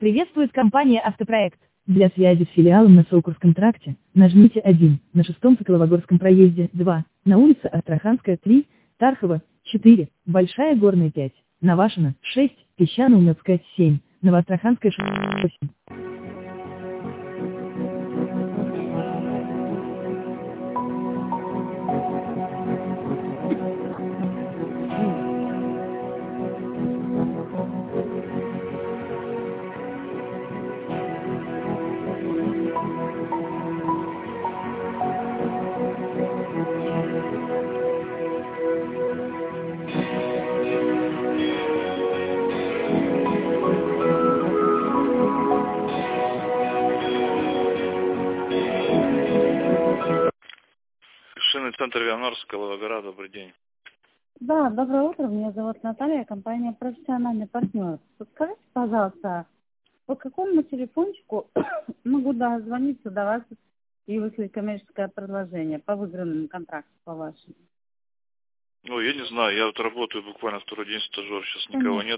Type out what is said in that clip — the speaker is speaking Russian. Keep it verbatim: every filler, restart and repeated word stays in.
Приветствует компания «Автопроект». Для связи с филиалом на Сокурском тракте, нажмите один, на шестом Соколовогорском проезде, два, на улице Астраханская, три, Тархова, четыре, Большая Горная, пять, Навашино, шесть, Песчано-Умёцкая, семь, Новоастраханская, восемь. Шинный центр Вианорск, Калавагора, добрый день. Да, доброе утро, меня зовут Наталья, компания «Профессиональный партнер». Подскажите, пожалуйста, по какому телефончику могу дозвониться до вас и выслать коммерческое предложение по выигранному контракту по вашему? Ну, я не знаю, я вот работаю буквально второй день стажер, сейчас никого нет.